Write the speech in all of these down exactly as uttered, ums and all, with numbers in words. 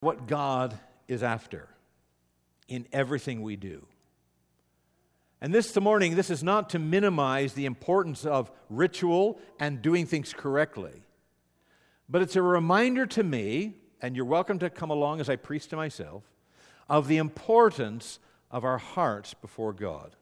what God is after in everything we do. And this morning, this is not to minimize the importance of ritual and doing things correctly, but it's a reminder to me, and you're welcome to come along as I preach to myself, of the importance of our hearts before God.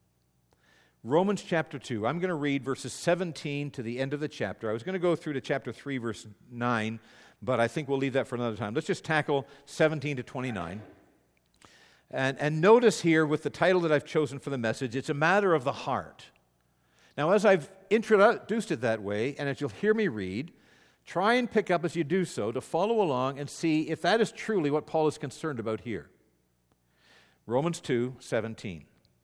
Romans chapter two, I'm going to read verses seventeen to the end of the chapter. I was going to go through to chapter three, verse nine, but I think we'll leave that for another time. Let's just tackle seventeen to twenty-nine. And, and notice here with the title that I've chosen for the message, it's a matter of the heart. Now, as I've introduced it that way, and as you'll hear me read, try and pick up as you do so to follow along and see if that is truly what Paul is concerned about here. Romans two, seventeen.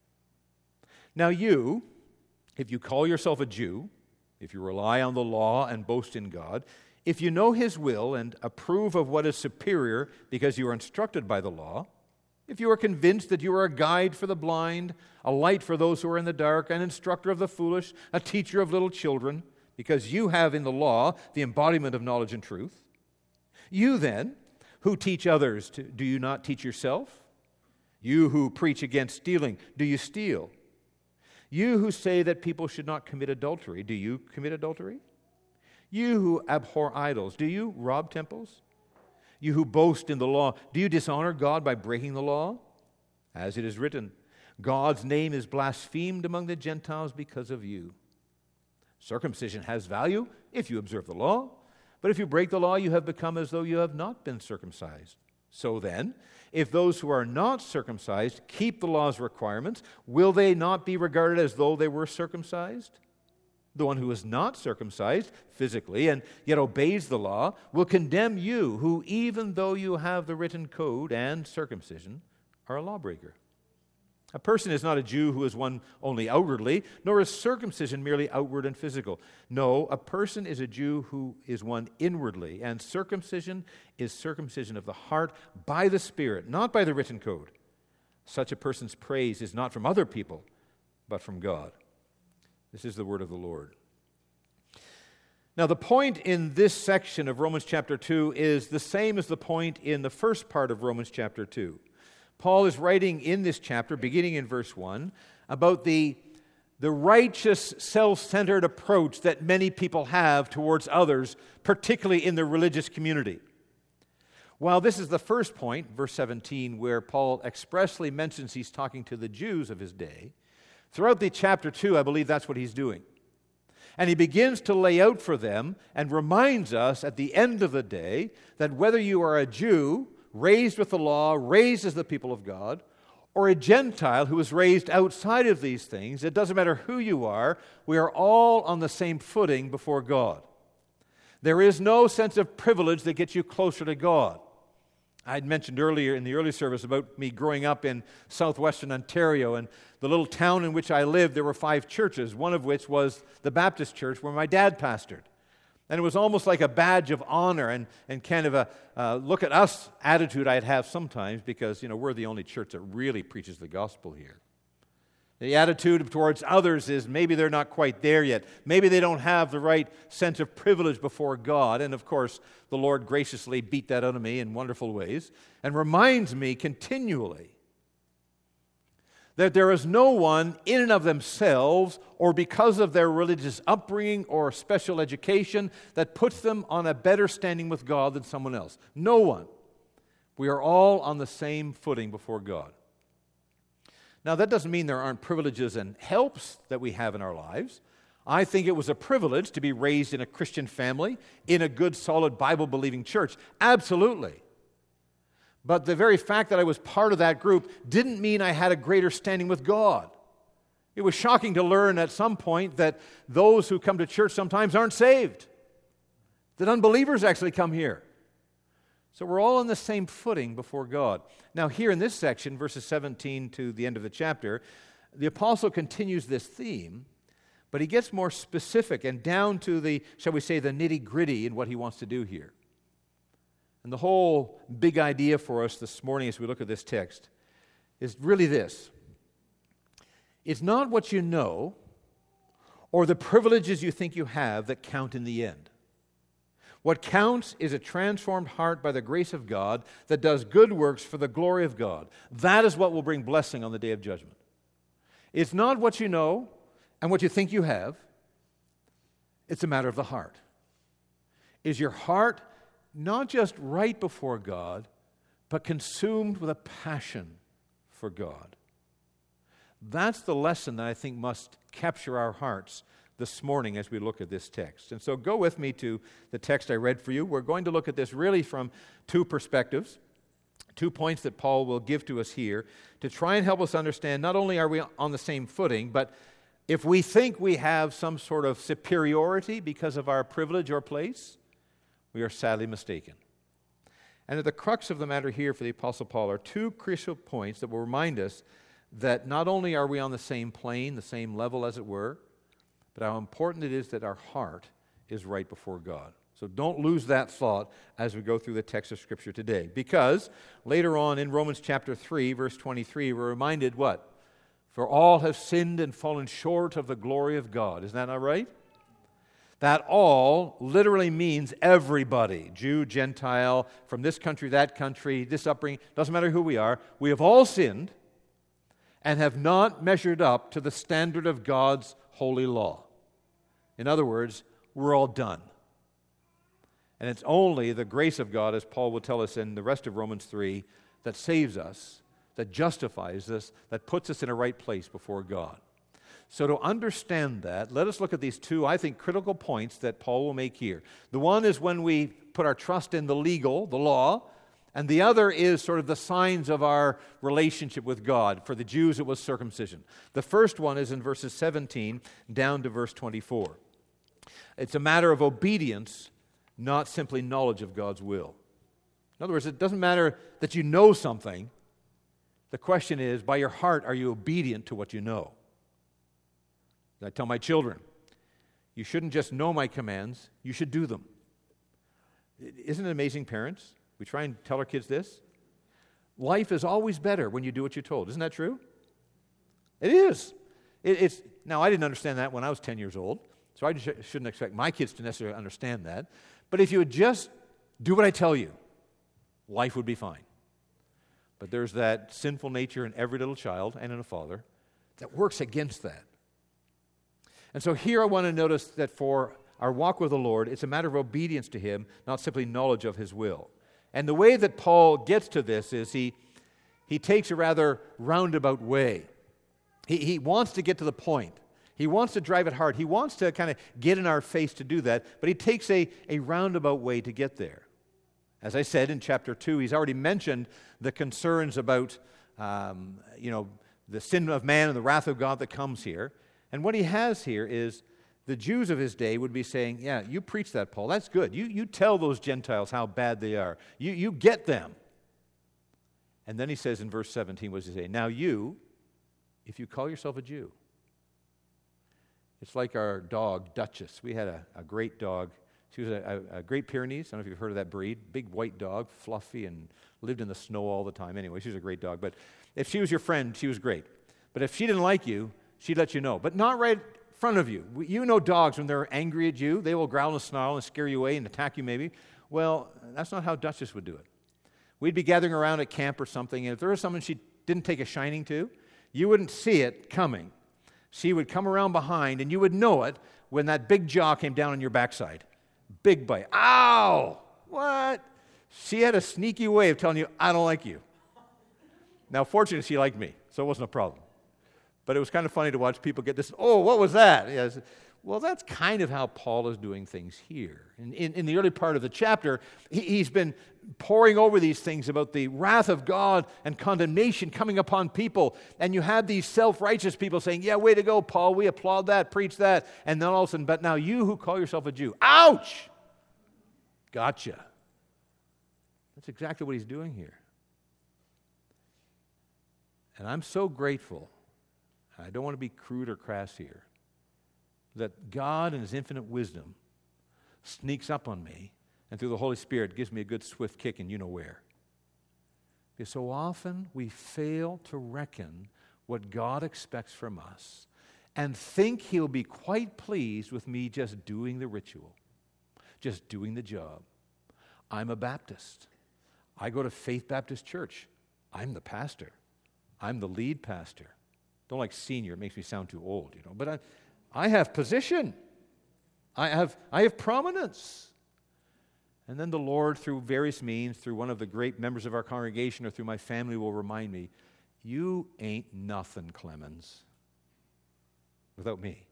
Now you, if you call yourself a Jew, if you rely on the law and boast in God, if you know His will and approve of what is superior because you are instructed by the law, if you are convinced that you are a guide for the blind, a light for those who are in the dark, an instructor of the foolish, a teacher of little children, because you have in the law the embodiment of knowledge and truth, you then, who teach others, to, do you not teach yourself? You who preach against stealing, do you steal? You who say that people should not commit adultery, do you commit adultery? You who abhor idols, do you rob temples? You who boast in the law, do you dishonor God by breaking the law? As it is written, God's name is blasphemed among the Gentiles because of you. Circumcision has value if you observe the law, but if you break the law, you have become as though you have not been circumcised. So then, if those who are not circumcised keep the law's requirements, will they not be regarded as though they were circumcised? The one who is not circumcised physically and yet obeys the law will condemn you, who even though you have the written code and circumcision, are a lawbreaker. A person is not a Jew who is one only outwardly, nor is circumcision merely outward and physical. No, a person is a Jew who is one inwardly, and circumcision is circumcision of the heart by the Spirit, not by the written code. Such a person's praise is not from other people, but from God. This is the word of the Lord. Now, the point in this section of Romans chapter two is the same as the point in the first part of Romans chapter two. Paul is writing in this chapter, beginning in verse one, about the, the righteous, self-centered approach that many people have towards others, particularly in the religious community. While this is the first point, verse seventeen, where Paul expressly mentions he's talking to the Jews of his day, throughout the chapter two, I believe that's what he's doing. And he begins to lay out for them and reminds us at the end of the day that whether you are a Jew raised with the law, raised as the people of God, or a Gentile who was raised outside of these things, it doesn't matter who you are, we are all on the same footing before God. There is no sense of privilege that gets you closer to God. I had mentioned earlier in the early service about me growing up in southwestern Ontario, and the little town in which I lived, there were five churches, one of which was the Baptist church where my dad pastored. And it was almost like a badge of honor and, and kind of a uh, look at us attitude I'd have sometimes because, you know, we're the only church that really preaches the gospel here. The attitude towards others is maybe they're not quite there yet. Maybe they don't have the right sense of privilege before God. And of course, the Lord graciously beat that out of me in wonderful ways and reminds me continually that there is no one in and of themselves or because of their religious upbringing or special education that puts them on a better standing with God than someone else. No one. We are all on the same footing before God. Now, that doesn't mean there aren't privileges and helps that we have in our lives. I think it was a privilege to be raised in a Christian family, in a good, solid, Bible-believing church. Absolutely. But the very fact that I was part of that group didn't mean I had a greater standing with God. It was shocking to learn at some point that those who come to church sometimes aren't saved, that unbelievers actually come here. So we're all on the same footing before God. Now here in this section, verses seventeen to the end of the chapter, the apostle continues this theme, but he gets more specific and down to the, shall we say, the nitty-gritty in what he wants to do here. And the whole big idea for us this morning as we look at this text is really this. It's not what you know or the privileges you think you have that count in the end. What counts is a transformed heart by the grace of God that does good works for the glory of God. That is what will bring blessing on the day of judgment. It's not what you know and what you think you have. It's a matter of the heart. Is your heart not just right before God, but consumed with a passion for God? That's the lesson that I think must capture our hearts this morning as we look at this text. And so go with me to the text I read for you. We're going to look at this really from two perspectives, two points that Paul will give to us here to try and help us understand not only are we on the same footing, but if we think we have some sort of superiority because of our privilege or place, we are sadly mistaken. And at the crux of the matter here for the Apostle Paul are two crucial points that will remind us that not only are we on the same plane, the same level as it were, but how important it is that our heart is right before God. So don't lose that thought as we go through the text of Scripture today. Because later on in Romans chapter three, verse twenty-three, we're reminded what? For all have sinned and fallen short of the glory of God. Isn't that not right? That all literally means everybody. Jew, Gentile, from this country, that country, this upbringing. Doesn't matter who we are. We have all sinned and have not measured up to the standard of God's holy law. In other words, we're all done. And it's only the grace of God, as Paul will tell us in the rest of Romans three, that saves us, that justifies us, that puts us in a right place before God. So to understand that, let us look at these two, I think, critical points that Paul will make here. The one is when we put our trust in the legal, the law, and the other is sort of the signs of our relationship with God. For the Jews, it was circumcision. The first one is in verses seventeen down to verse twenty-four. It's a matter of obedience, not simply knowledge of God's will. In other words, it doesn't matter that you know something. The question is, by your heart, are you obedient to what you know? I tell my children, you shouldn't just know my commands, you should do them. Isn't it amazing, parents? We try and tell our kids this. Life is always better when you do what you're told. Isn't that true? It is. It, it's now, I didn't understand that when I was ten years old, so I sh- shouldn't expect my kids to necessarily understand that. But if you would just do what I tell you, life would be fine. But there's that sinful nature in every little child and in a father that works against that. And so here I want to notice that for our walk with the Lord, it's a matter of obedience to Him, not simply knowledge of His will. And the way that Paul gets to this is he, he takes a rather roundabout way. He, he wants to get to the point. He wants to drive it hard. He wants to kind of get in our face to do that, but he takes a, a roundabout way to get there. As I said in chapter two, he's already mentioned the concerns about um, you know, the sin of man and the wrath of God that comes here. And what he has here is the Jews of his day would be saying, yeah, you preach that, Paul. That's good. You, you tell those Gentiles how bad they are. You, you get them. And then he says in verse seventeen, what does he say? Now you, if you call yourself a Jew. It's like our dog, Duchess. We had a, a great dog. She was a, a, a Great Pyrenees. I don't know if you've heard of that breed. Big white dog, fluffy, and lived in the snow all the time. Anyway, she was a great dog. But if she was your friend, she was great. But if she didn't like you, she'd let you know. But not right in front of you. You know dogs, when they're angry at you, they will growl and snarl and scare you away and attack you maybe. Well, that's not how Duchess would do it. We'd be gathering around at camp or something, and if there was someone she didn't take a shining to, you wouldn't see it coming. She would come around behind, and you would know it when that big jaw came down on your backside. Big bite. Ow! What? She had a sneaky way of telling you, I don't like you. Now, fortunately, she liked me, so it wasn't a problem. But it was kind of funny to watch people get this, oh, what was that? Yes. Well, that's kind of how Paul is doing things here. In, in, in the early part of the chapter, he, he's been poring over these things about the wrath of God and condemnation coming upon people. And you have these self-righteous people saying, yeah, way to go, Paul. We applaud that, preach that. And then all of a sudden, but now you who call yourself a Jew, ouch! Gotcha. That's exactly what he's doing here. And I'm so grateful. I don't want to be crude or crass here, that God in His infinite wisdom sneaks up on me and through the Holy Spirit gives me a good swift kick and you know where. Because so often we fail to reckon what God expects from us and think He'll be quite pleased with me just doing the ritual, just doing the job. I'm a Baptist. I go to Faith Baptist Church. I'm the pastor. I'm the lead pastor. Don't like senior. It makes me sound too old, you know. But I, I have position. I have, I have prominence. And then the Lord, through various means, through one of the great members of our congregation or through my family, will remind me, you ain't nothing, Clemens, without me.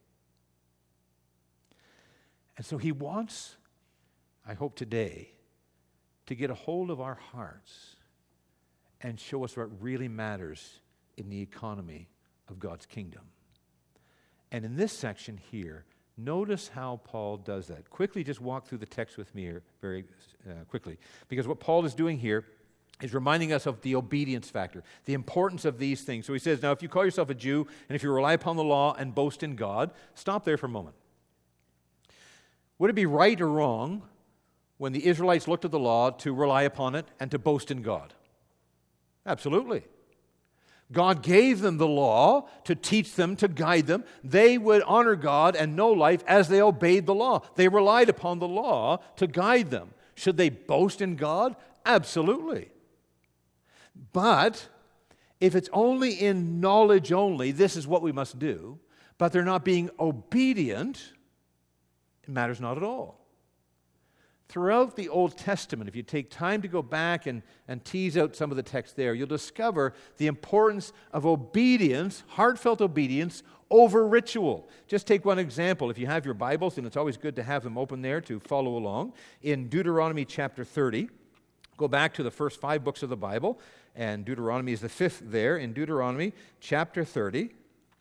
And so he wants, I hope today, to get a hold of our hearts and show us what really matters in the economy of God's kingdom. And in this section here, notice how Paul does that. Quickly, just walk through the text with me here very uh, quickly. Because what Paul is doing here is reminding us of the obedience factor, the importance of these things. So he says, now if you call yourself a Jew, and if you rely upon the law and boast in God, stop there for a moment. Would it be right or wrong when the Israelites looked at the law to rely upon it and to boast in God? Absolutely. God gave them the law to teach them, to guide them. They would honor God and know life as they obeyed the law. They relied upon the law to guide them. Should they boast in God? Absolutely. But if it's only in knowledge only, this is what we must do, but they're not being obedient, it matters not at all. Throughout the Old Testament, if you take time to go back and, and tease out some of the text there, you'll discover the importance of obedience, heartfelt obedience, over ritual. Just take one example. If you have your Bibles, and it's always good to have them open there to follow along, in Deuteronomy chapter thirty, go back to the first five books of the Bible, and Deuteronomy is the fifth there, in Deuteronomy chapter thirty,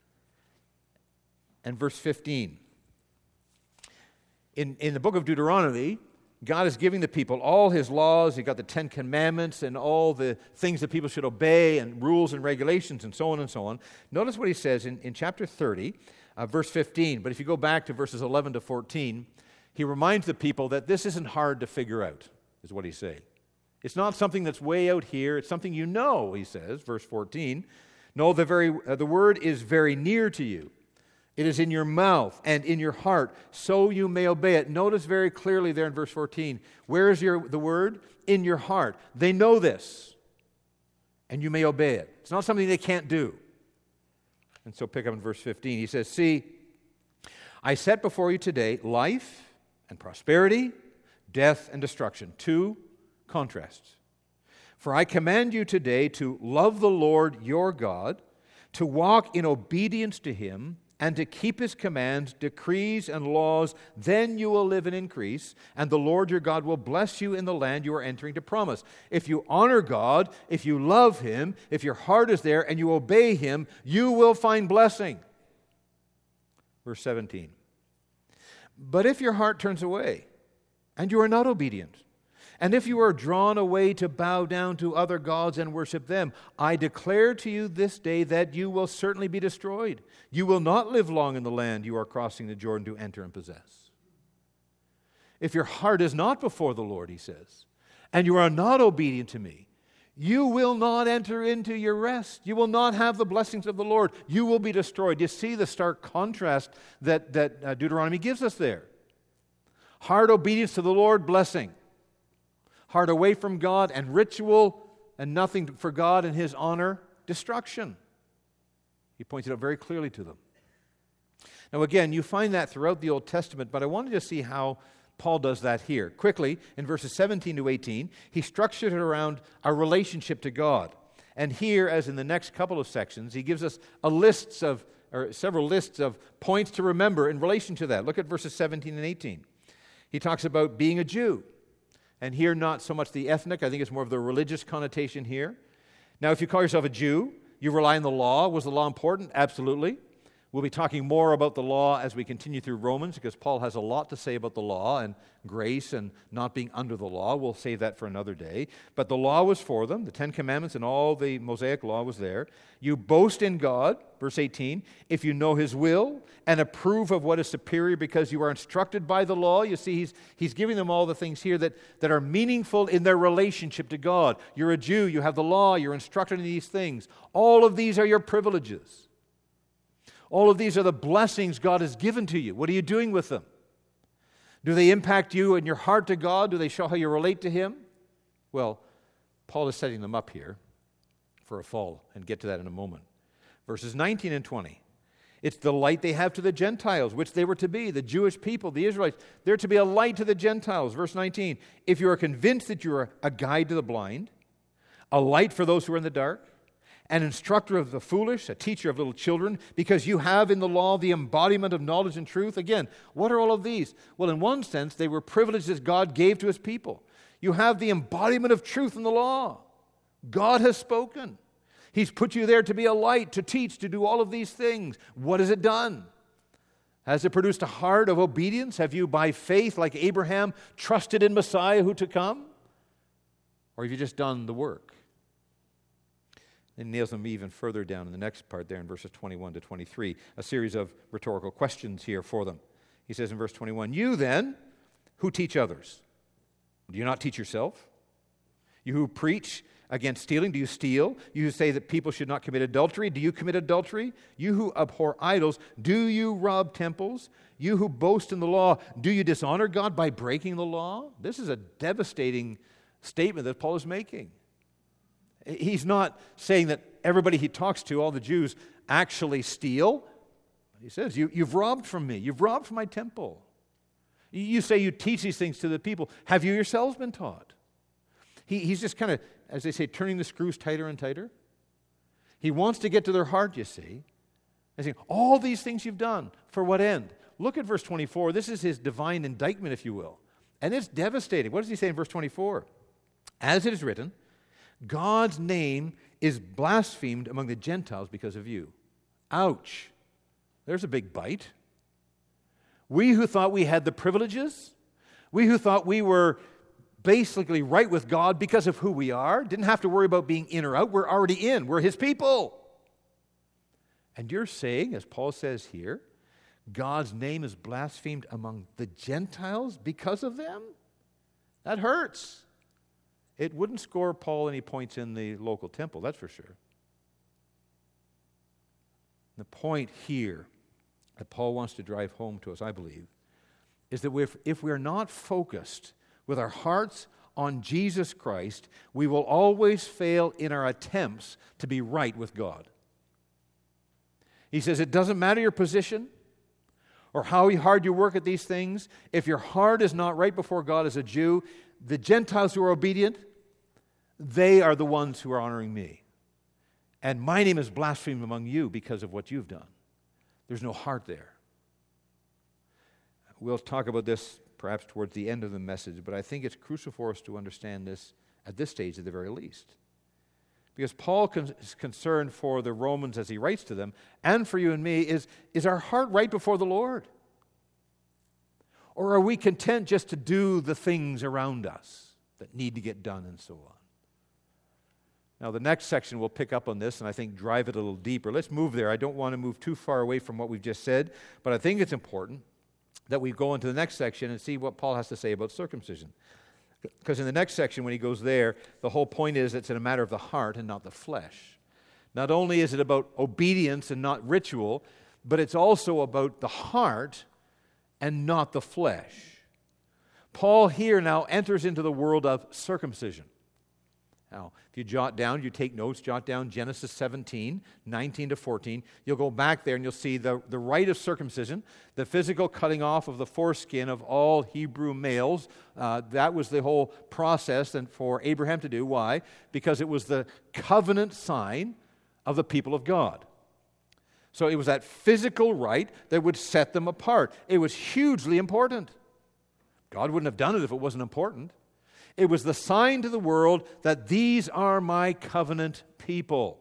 and verse fifteen. In, in the book of Deuteronomy, God is giving the people all His laws. You've got the Ten Commandments and all the things that people should obey and rules and regulations and so on and so on. Notice what He says in, in chapter thirty, uh, verse fifteen. But if you go back to verses eleven to fourteen, He reminds the people that this isn't hard to figure out, is what He's saying. It's not something that's way out here. It's something you know, He says, verse fourteen. No, the, very, uh, the word is very near to you. It is in your mouth and in your heart, so you may obey it. Notice very clearly there in verse fourteen, where is your, the word? In your heart. They know this, and you may obey it. It's not something they can't do. And so pick up in verse fifteen. He says, see, I set before you today life and prosperity, death and destruction. Two contrasts. For I command you today to love the Lord your God, to walk in obedience to Him, and to keep His commands, decrees, and laws. Then you will live and increase, and the Lord your God will bless you in the land you are entering to promise. If you honor God, if you love Him, if your heart is there and you obey Him, you will find blessing. Verse seventeen. But if your heart turns away, and you are not obedient, and if you are drawn away to bow down to other gods and worship them, I declare to you this day that you will certainly be destroyed. You will not live long in the land you are crossing the Jordan to enter and possess. If your heart is not before the Lord, He says, and you are not obedient to me, you will not enter into your rest. You will not have the blessings of the Lord. You will be destroyed. You see the stark contrast that, that uh, Deuteronomy gives us there. Hard obedience to the Lord, blessing. Heart away from God and ritual and nothing for God and His honor, destruction. He points it out very clearly to them. Now again, you find that throughout the Old Testament, but I wanted to see how Paul does that here. Quickly, in verses seventeen to eighteen, he structured it around our relationship to God. And here, as in the next couple of sections, he gives us a lists of, or several lists of points to remember in relation to that. Look at verses seventeen and eighteen. He talks about being a Jew. And here, not so much the ethnic, I think it's more of the religious connotation here. Now, if you call yourself a Jew, you rely on the law. Was the law important? Absolutely. We'll be talking more about the law as we continue through Romans, because Paul has a lot to say about the law and grace and not being under the law. We'll save that for another day. But the law was for them. The Ten Commandments and all the Mosaic law was there. You boast in God, verse eighteen, if you know His will and approve of what is superior because you are instructed by the law. You see, he's, he's giving them all the things here that, that are meaningful in their relationship to God. You're a Jew. You have the law. You're instructed in these things. All of these are your privileges. All of these are the blessings God has given to you. What are you doing with them? Do they impact you and your heart to God? Do they show how you relate to Him? Well, Paul is setting them up here for a fall, and get to that in a moment. Verses nineteen and twenty. It's the light they have to the Gentiles, which they were to be, the Jewish people, the Israelites. They're to be a light to the Gentiles. Verse nineteen. If you are convinced that you are a guide to the blind, a light for those who are in the dark, an instructor of the foolish, a teacher of little children, because you have in the law the embodiment of knowledge and truth. Again, what are all of these? Well, in one sense, they were privileges God gave to His people. You have the embodiment of truth in the law. God has spoken. He's put you there to be a light, to teach, to do all of these things. What has it done? Has it produced a heart of obedience? Have you, by faith, like Abraham, trusted in Messiah who to come? Or have you just done the work? And nails them even further down in the next part there in verses twenty-one to twenty-three, a series of rhetorical questions here for them. He says in verse twenty-one, you then, who teach others, do you not teach yourself? You who preach against stealing, do you steal? You who say that people should not commit adultery, do you commit adultery? You who abhor idols, do you rob temples? You who boast in the law, do you dishonor God by breaking the law? This is a devastating statement that Paul is making. He's not saying that everybody he talks to, all the Jews, actually steal. He says, you, you've robbed from me. You've robbed from my temple. You say you teach these things to the people. Have you yourselves been taught? He, he's just kind of, as they say, turning the screws tighter and tighter. He wants to get to their heart, you see. And saying, all these things you've done, for what end? Look at verse twenty-four. This is his divine indictment, if you will. And it's devastating. What does he say in verse twenty-four? As it is written, God's name is blasphemed among the Gentiles because of you. Ouch. There's a big bite. We who thought we had the privileges, we who thought we were basically right with God because of who we are, didn't have to worry about being in or out. We're already in. We're His people. And you're saying, as Paul says here, God's name is blasphemed among the Gentiles because of them? That hurts. It wouldn't score Paul any points in the local temple, that's for sure. The point here that Paul wants to drive home to us, I believe, is that if, if we are not focused with our hearts on Jesus Christ, we will always fail in our attempts to be right with God. He says it doesn't matter your position or how hard you work at these things. If your heart is not right before God as a Jew, the Gentiles who are obedient, they are the ones who are honoring me. And my name is blasphemed among you because of what you've done. There's no heart there. We'll talk about this perhaps towards the end of the message, but I think it's crucial for us to understand this at this stage at the very least. Because Paul is concerned for the Romans as he writes to them, and for you and me, is, is our heart right before the Lord? Or are we content just to do the things around us that need to get done and so on? Now, the next section will pick up on this and I think drive it a little deeper. Let's move there. I don't want to move too far away from what we've just said, but I think it's important that we go into the next section and see what Paul has to say about circumcision. Because in the next section, when he goes there, the whole point is it's a matter of the heart and not the flesh. Not only is it about obedience and not ritual, but it's also about the heart and not the flesh. Paul here now enters into the world of circumcision. Now, if you jot down, you take notes, jot down Genesis seventeen, nineteen to fourteen. You'll go back there and you'll see the, the rite of circumcision, the physical cutting off of the foreskin of all Hebrew males. Uh, that was the whole process and for Abraham to do. Why? Because it was the covenant sign of the people of God. So it was that physical rite that would set them apart. It was hugely important. God wouldn't have done it if it wasn't important. It was the sign to the world that these are my covenant people.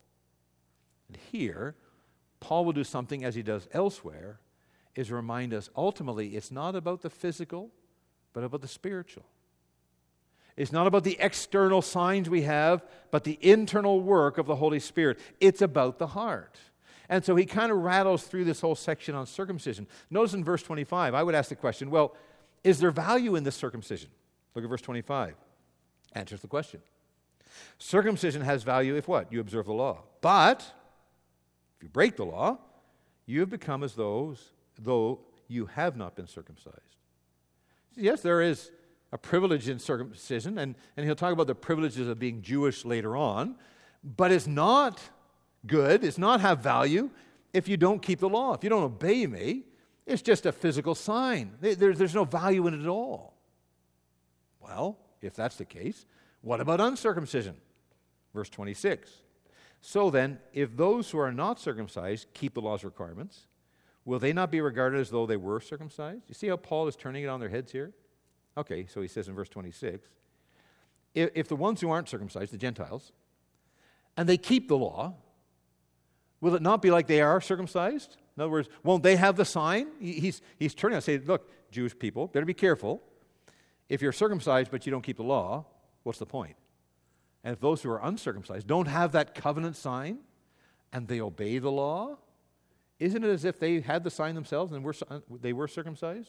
And here, Paul will do something as he does elsewhere, is remind us ultimately it's not about the physical, but about the spiritual. It's not about the external signs we have, but the internal work of the Holy Spirit. It's about the heart. And so he kind of rattles through this whole section on circumcision. Notice in verse twenty-five, I would ask the question, well, is there value in this circumcision? Look at verse twenty-five. Answers the question. Circumcision has value if what? You observe the law. But if you break the law, you have become as those though you have not been circumcised. Yes, there is a privilege in circumcision, and, and he'll talk about the privileges of being Jewish later on, but it's not good, it's not have value if you don't keep the law. If you don't obey me, it's just a physical sign. There, there's no value in it at all. Well, if that's the case, what about uncircumcision? Verse twenty-six. So then, if those who are not circumcised keep the law's requirements, will they not be regarded as though they were circumcised? You see how Paul is turning it on their heads here? Okay, so he says in verse twenty-six, if, if the ones who aren't circumcised, the Gentiles, and they keep the law, will it not be like they are circumcised? In other words, won't they have the sign? He, he's, he's turning and saying, look, Jewish people, better be careful. If you're circumcised but you don't keep the law, what's the point? And if those who are uncircumcised don't have that covenant sign and they obey the law, isn't it as if they had the sign themselves and were, they were circumcised?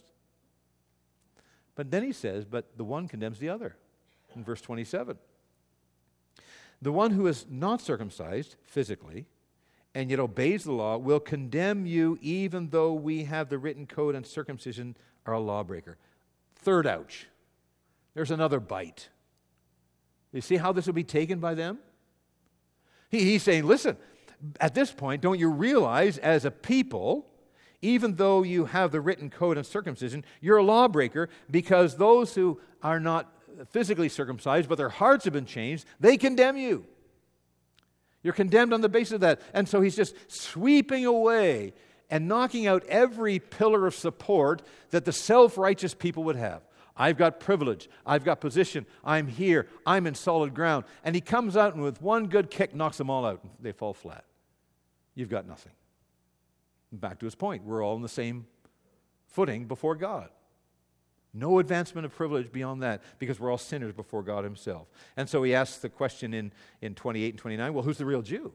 But then he says, but the one condemns the other in verse twenty-seven. The one who is not circumcised physically and yet obeys the law will condemn you even though we have the written code and circumcision are a lawbreaker. Third ouch. There's another bite. You see how this will be taken by them? He, he's saying, listen, at this point, don't you realize as a people, even though you have the written code and circumcision, you're a lawbreaker because those who are not physically circumcised, but their hearts have been changed, they condemn you. You're condemned on the basis of that. And so he's just sweeping away and knocking out every pillar of support that the self-righteous people would have. I've got privilege. I've got position. I'm here. I'm in solid ground. And he comes out and with one good kick knocks them all out. And they fall flat. You've got nothing. Back to his point. We're all on the same footing before God. No advancement of privilege beyond that because we're all sinners before God himself. And so he asks the question in, in twenty-eight and twenty-nine, well, who's the real Jew?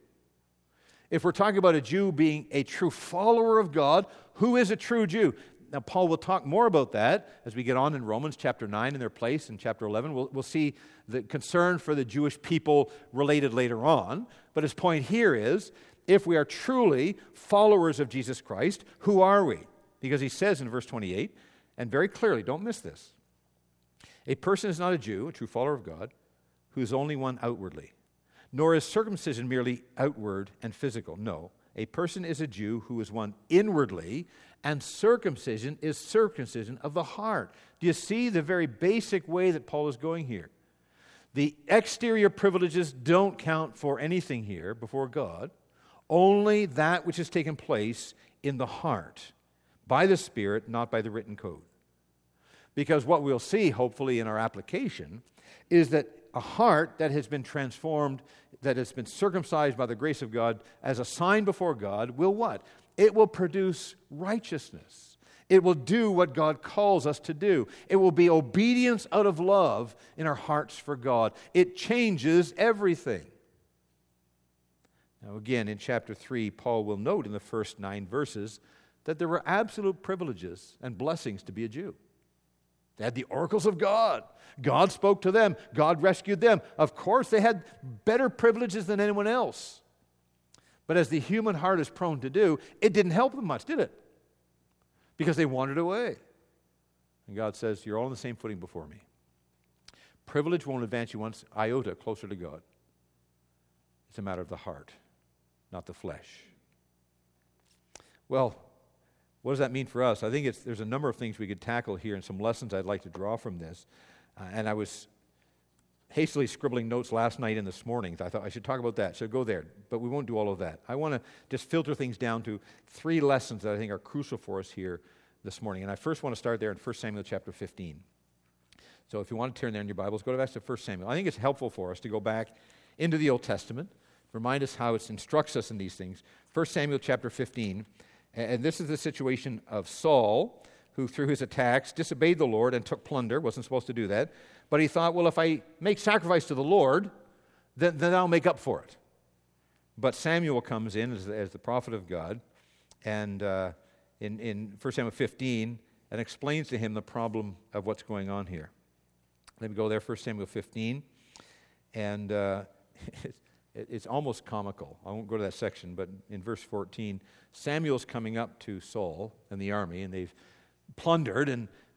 If we're talking about a Jew being a true follower of God, who is a true Jew? Now, Paul will talk more about that as we get on in Romans chapter nine in their place. In chapter eleven, we'll, we'll see the concern for the Jewish people related later on. But his point here is, if we are truly followers of Jesus Christ, who are we? Because he says in verse twenty-eight, and very clearly, don't miss this, a person is not a Jew, a true follower of God, who is only one outwardly, nor is circumcision merely outward and physical. No, a person is a Jew who is one inwardly, and circumcision is circumcision of the heart. Do you see the very basic way that Paul is going here? The exterior privileges don't count for anything here before God. Only that which has taken place in the heart, by the Spirit, not by the written code. Because what we'll see, hopefully, in our application is that a heart that has been transformed, that has been circumcised by the grace of God as a sign before God, will what? It will produce righteousness. It will do what God calls us to do. It will be obedience out of love in our hearts for God. It changes everything. Now again, in chapter three, Paul will note in the first nine verses that there were absolute privileges and blessings to be a Jew. They had the oracles of God. God spoke to them. God rescued them. Of course, they had better privileges than anyone else. But as the human heart is prone to do, it didn't help them much, did it? Because they wandered away. And God says, you're all on the same footing before me. Privilege won't advance you one iota closer to God. It's a matter of the heart, not the flesh. Well, what does that mean for us? I think it's, there's a number of things we could tackle here and some lessons I'd like to draw from this. Uh, and I was hastily scribbling notes last night and this morning. I thought I should talk about that, so go there. But we won't do all of that. I want to just filter things down to three lessons that I think are crucial for us here this morning. And I first want to start there in First Samuel chapter fifteen. So if you want to turn there in your Bibles, go back to First Samuel. I think it's helpful for us to go back into the Old Testament, remind us how it instructs us in these things. First Samuel chapter fifteen. And this is the situation of Saul, who through his attacks disobeyed the Lord and took plunder, wasn't supposed to do that. But he thought, well, if I make sacrifice to the Lord, then, then I'll make up for it. But Samuel comes in as, as the prophet of God, and uh, in, in First Samuel fifteen, and explains to him the problem of what's going on here. Let me go there, First Samuel fifteen, and uh, it's almost comical. I won't go to that section, but in verse fourteen, Samuel's coming up to Saul and the army, and they've plundered, and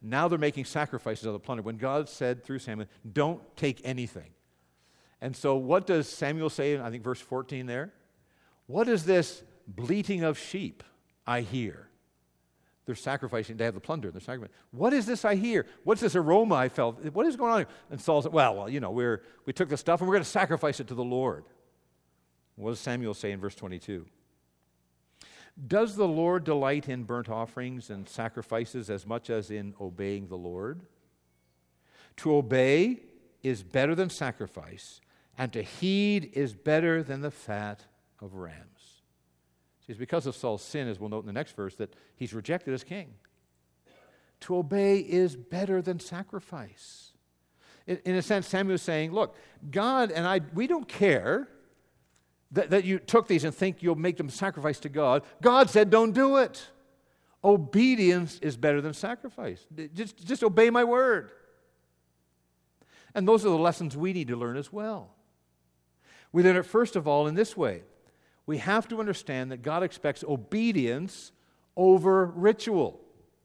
Now they're making sacrifices of the plunder, when God said through Samuel, don't take anything. And so what does Samuel say in, I think, verse fourteen there? What is this bleating of sheep I hear? They're sacrificing, they have the plunder, they're sacrificing. What is this I hear? What's this aroma I felt? What is going on here? And Saul said, well, well you know, we're, we took the stuff and we're going to sacrifice it to the Lord. What does Samuel say in verse twenty-two? Does the Lord delight in burnt offerings and sacrifices as much as in obeying the Lord? To obey is better than sacrifice, and to heed is better than the fat of rams. See, it's because of Saul's sin, as we'll note in the next verse, that he's rejected as king. To obey is better than sacrifice. In, in a sense, Samuel is saying, look, God and I, we don't care that, that you took these and think you'll make them sacrifice to God. God said don't do it. Obedience is better than sacrifice. Just, just obey my word. And those are the lessons we need to learn as well. We learn it first of all in this way. We have to understand that God expects obedience over ritual.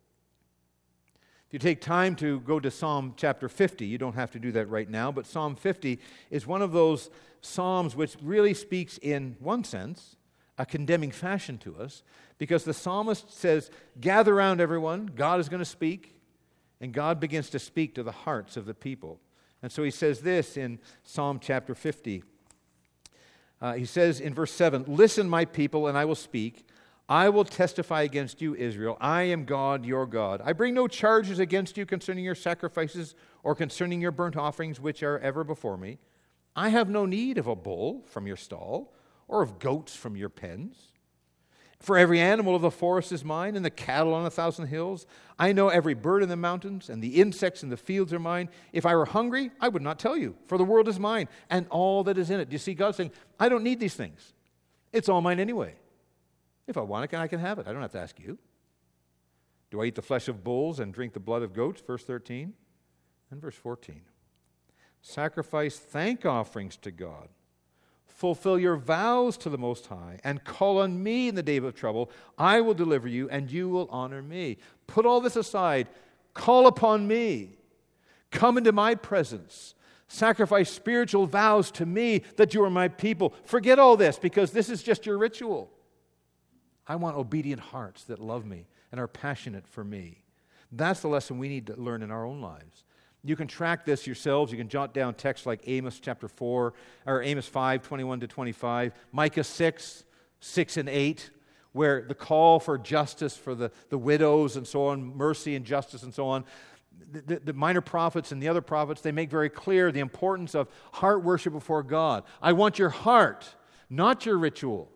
If you take time to go to Psalm chapter fifty, you don't have to do that right now, but Psalm fifty is one of those psalms which really speaks in one sense, a condemning fashion to us, because the psalmist says, gather around everyone, God is going to speak, and God begins to speak to the hearts of the people. And so he says this in Psalm chapter fifty. Uh, he says in verse seven, listen, my people, and I will speak. I will testify against you, Israel. I am God, your God. I bring no charges against you concerning your sacrifices or concerning your burnt offerings, which are ever before me. I have no need of a bull from your stall or of goats from your pens. For every animal of the forest is mine, and the cattle on a thousand hills. I know every bird in the mountains, and the insects in the fields are mine. If I were hungry, I would not tell you, for the world is mine, and all that is in it. Do you see God saying, I don't need these things. It's all mine anyway. If I want it, I can have it. I don't have to ask you. Do I eat the flesh of bulls and drink the blood of goats? Verse thirteen and verse fourteen. Sacrifice thank offerings to God. Fulfill your vows to the Most High, and call on me in the day of trouble. I will deliver you, and you will honor me. Put all this aside. Call upon me. Come into my presence. Sacrifice spiritual vows to me that you are my people. Forget all this, because this is just your ritual. I want obedient hearts that love me and are passionate for me. That's the lesson we need to learn in our own lives. You can track this yourselves. You can jot down texts like Amos chapter four, or Amos five, twenty-one to twenty-five, Micah six, six and eight, where the call for justice for the, the widows and so on, mercy and justice and so on. The, the, the minor prophets and the other prophets, they make very clear the importance of heart worship before God. I want your heart, not your ritual.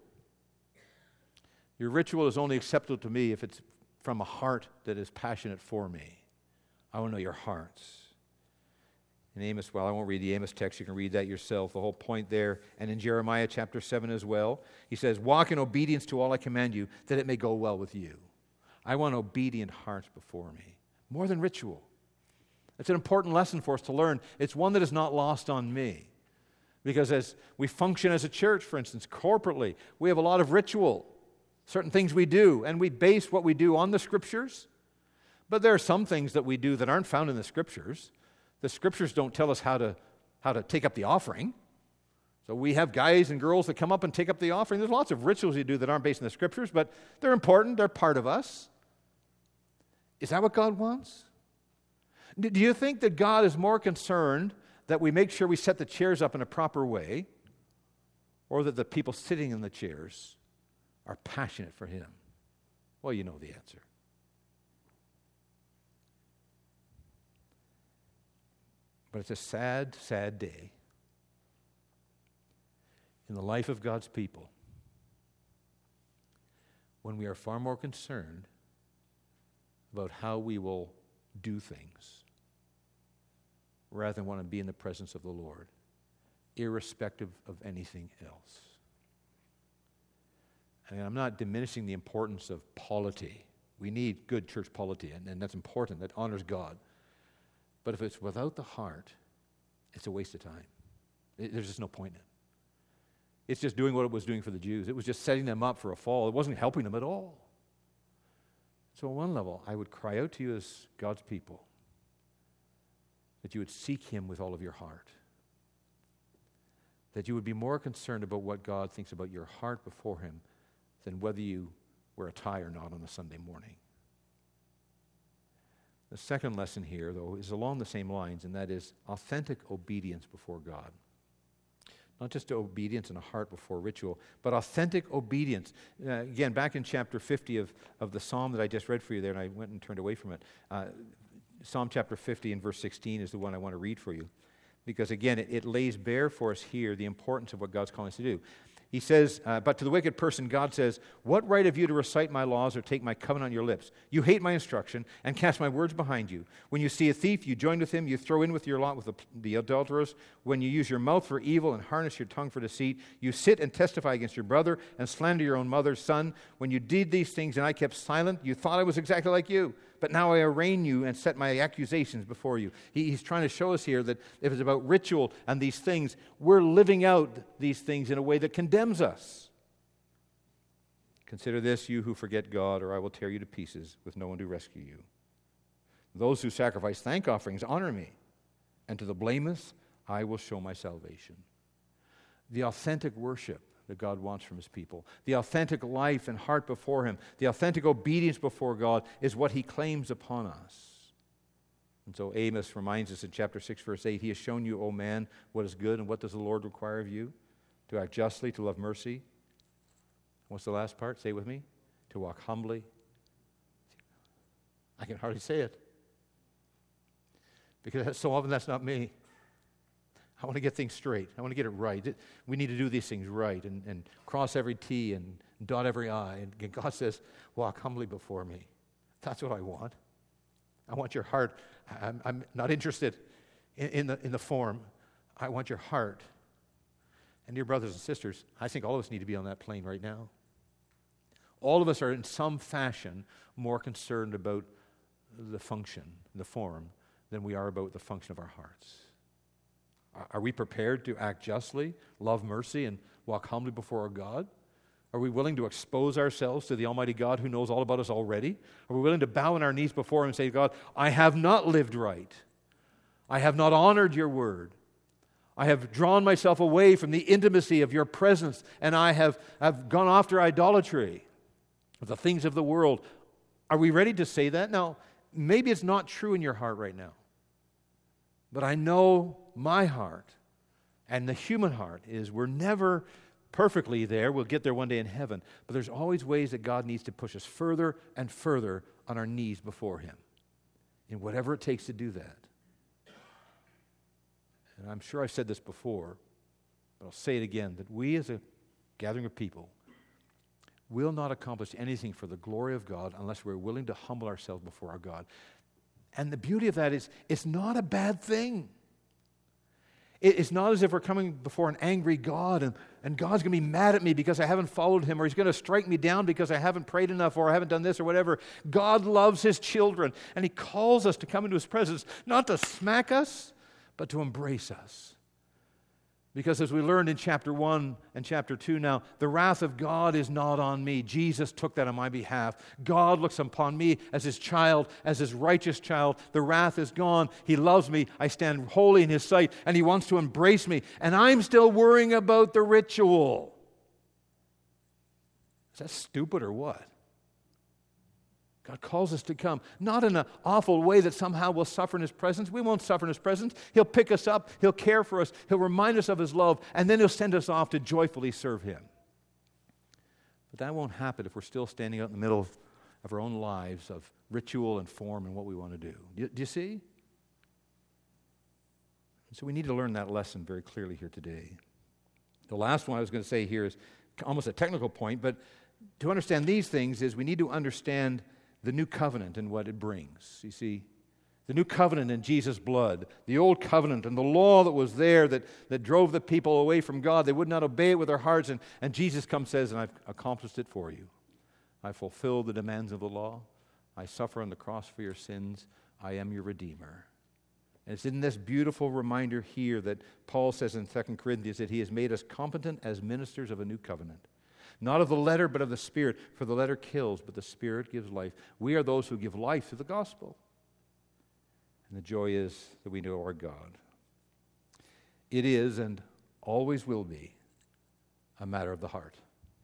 Your ritual is only acceptable to me if it's from a heart that is passionate for me. I want to know your hearts. In Amos, well, I won't read the Amos text. You can read that yourself, the whole point there. And in Jeremiah chapter seven as well, he says, walk in obedience to all I command you, that it may go well with you. I want obedient hearts before me, more than ritual. It's an important lesson for us to learn. It's one that is not lost on me. Because as we function as a church, for instance, corporately, we have a lot of ritual, certain things we do, and we base what we do on the Scriptures. But there are some things that we do that aren't found in the Scriptures. The Scriptures don't tell us how to how to take up the offering. So we have guys and girls that come up and take up the offering. There's lots of rituals you do that aren't based in the Scriptures, but they're important. They're part of us. Is that what God wants? Do you think that God is more concerned that we make sure we set the chairs up in a proper way, or that the people sitting in the chairs are passionate for Him? Well, you know the answer. But it's a sad, sad day in the life of God's people when we are far more concerned about how we will do things rather than want to be in the presence of the Lord, irrespective of anything else. And I'm not diminishing the importance of polity. We need good church polity, and, and that's important. That honors God. But if it's without the heart, it's a waste of time. It, there's just no point in it. It's just doing what it was doing for the Jews. It was just setting them up for a fall. It wasn't helping them at all. So on one level, I would cry out to you as God's people that you would seek him with all of your heart. That you would be more concerned about what God thinks about your heart before him than whether you wear a tie or not on a Sunday morning. The second lesson here, though, is along the same lines, and that is authentic obedience before God. Not just obedience in a heart before ritual, but authentic obedience. Uh, again, back in chapter fifty of, of the psalm that I just read for you there, and I went and turned away from it. Uh, Psalm chapter fifty and verse sixteen is the one I want to read for you. Because again, it, it lays bare for us here the importance of what God's calling us to do. He says, uh, but to the wicked person, God says, what right have you to recite my laws or take my covenant on your lips? You hate my instruction and cast my words behind you. When you see a thief, you join with him. You throw in with your lot with the, the adulterers. When you use your mouth for evil and harness your tongue for deceit, you sit and testify against your brother and slander your own mother's son. When you did these things and I kept silent, you thought I was exactly like you. But now I arraign you and set my accusations before you. He, he's trying to show us here that if it's about ritual and these things, we're living out these things in a way that condemns us. Consider this, you who forget God, or I will tear you to pieces with no one to rescue you. Those who sacrifice thank offerings honor me, and to the blameless I will show my salvation. The authentic worship that God wants from his people, the authentic life and heart before him, the authentic obedience before God is what he claims upon us. And so Amos reminds us in chapter six, verse eight, he has shown you, O man, what is good, and what does the Lord require of you? To act justly, to love mercy. What's the last part? Say it with me. To walk humbly. I can hardly say it. Because so often that's not me. I want to get things straight. I want to get it right. We need to do these things right and, and cross every T and dot every I. And God says, walk humbly before me. That's what I want. I want your heart. I'm, I'm not interested in, in, the, in the form. I want your heart. And dear brothers and sisters, I think all of us need to be on that plane right now. All of us are in some fashion more concerned about the function, the form, than we are about the function of our hearts. Are we prepared to act justly, love mercy, and walk humbly before our God? Are we willing to expose ourselves to the Almighty God who knows all about us already? Are we willing to bow on our knees before him and say, God, I have not lived right. I have not honored your word. I have drawn myself away from the intimacy of your presence, and I have, have gone after idolatry, the things of the world. Are we ready to say that? Now, maybe it's not true in your heart right now. But I know my heart and the human heart is we're never perfectly there. We'll get there one day in heaven. But there's always ways that God needs to push us further and further on our knees before him in whatever it takes to do that. And I'm sure I've said this before, but I'll say it again, that we as a gathering of people will not accomplish anything for the glory of God unless we're willing to humble ourselves before our God. And the beauty of that is, it's not a bad thing. It's not as if we're coming before an angry God and, and God's going to be mad at me because I haven't followed him, or he's going to strike me down because I haven't prayed enough, or I haven't done this or whatever. God loves his children, and he calls us to come into his presence, not to smack us, but to embrace us. Because as we learned in chapter one and chapter two now, the wrath of God is not on me. Jesus took that on my behalf. God looks upon me as his child, as his righteous child. The wrath is gone. He loves me. I stand holy in his sight, and he wants to embrace me. And I'm still worrying about the ritual. Is that stupid or what? God calls us to come, not in an awful way that somehow we'll suffer in his presence. We won't suffer in his presence. He'll pick us up. He'll care for us. He'll remind us of his love, and then he'll send us off to joyfully serve him. But that won't happen if we're still standing out in the middle of, of our own lives of ritual and form and what we want to do. Do you, do you see? And so we need to learn that lesson very clearly here today. The last one I was going to say here is almost a technical point, but to understand these things is we need to understand the new covenant and what it brings. You see, the new covenant in Jesus' blood, the old covenant and the law that was there that, that drove the people away from God. They would not obey it with their hearts, and, and Jesus comes and says, and I've accomplished it for you. I fulfilled the demands of the law. I suffer on the cross for your sins. I am your Redeemer. And it's in this beautiful reminder here that Paul says in Second Corinthians that he has made us competent as ministers of a new covenant. Not of the letter, but of the Spirit. For the letter kills, but the Spirit gives life. We are those who give life through the gospel. And the joy is that we know our God. It is and always will be a matter of the heart.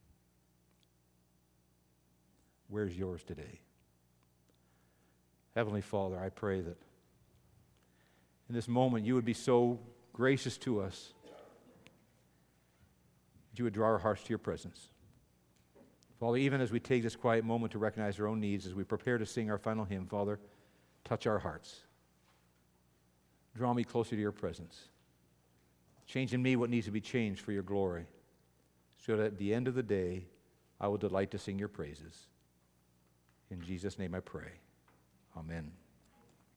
Where's yours today? Heavenly Father, I pray that in this moment you would be so gracious to us that you would draw our hearts to your presence. Father, even as we take this quiet moment to recognize our own needs, as we prepare to sing our final hymn, Father, touch our hearts. Draw me closer to your presence. Change in me what needs to be changed for your glory, so that at the end of the day, I will delight to sing your praises. In Jesus' name I pray. Amen.